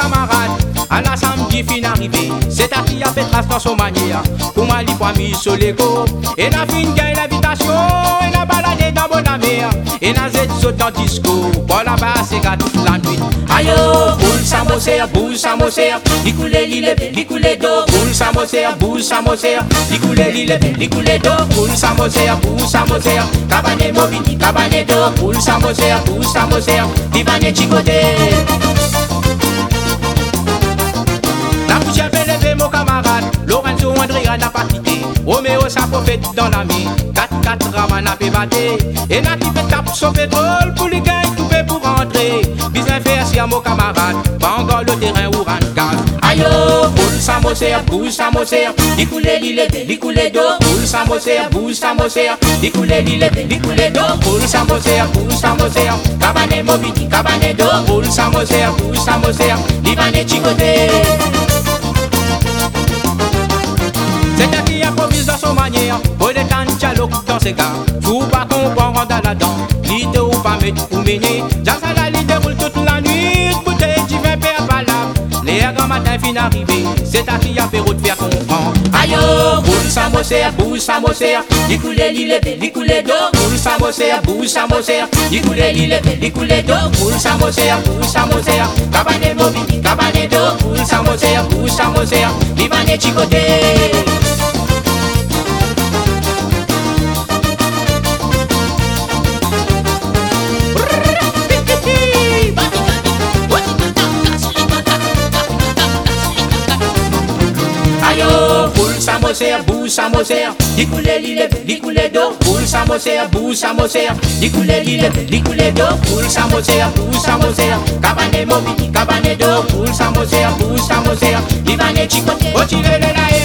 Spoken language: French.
camarade, à la samedi fin arrivé. C'est à qui a fait trace dans son manière. Pour moi, il faut mis sur l'ego. Et la fin gagne l'invitation. Et la balade dans bonne mer. Et la Z saute dans disco. Pour là-bas, c'est gars toute la nuit. Aïe, boule samosea, boule samosea. L'ikoulé, l'ikoulé d'eau. Boule samosea, boule samosea. L'ikoulé, l'ikoulé d'eau. Boule samosea, boule samosea. Cabane mobili, cabane d'eau. Boule samosea, boule samosea. Divane chicoté. La poussière fait lever mon camarade. Lorenzo Andrea n'a pas quitté. Roméo sa prophète dans la main. 4-4 ramas n'a pas batté. Et n'a qui fait tape son pétrole. Pour les gars tout fait pour rentrer. Business faire si à mon camarade. Pas encore le terrain ou rend gaz. Aïe boule samosea, boule samosea. L'ikoulé d'eau. Boule samosea, boule samosea. L'ikoulé d'eau. Boule samosea, boule samosea. Cabane mobili, cabane d'eau. Boule samosea, boule samosea. Livane chicoté. C'est un qui improvise dans son manière. Pour des temps dialogue dans ses gars. Tout pas comprendre dans la dent. L'idée ou pas mettre ou mener. J'entends la l'idée roule toute la nuit. Bouteille du vin père valable. Les grands matins fin arrivé. C'est un qui a fait route faire comprendre. Aïe boule samosea, boule samosea. L'ikoulé d'eau. Boule samosea, boule samosea. L'ikoulé d'eau. Boule samosea, boule samosea. Cabane mobili, cabane d'eau. Boule samosea, boule samosea. Livane chicoté. Boule samosea, boule samosea. L'ikoulé d'eau. Boule samosea, boule samosea. L'ikoulé d'eau. Boule samosea, boule samosea. Cabane mobili, cabane d'eau. Boule samosea, boule samosea. Livane chicoté.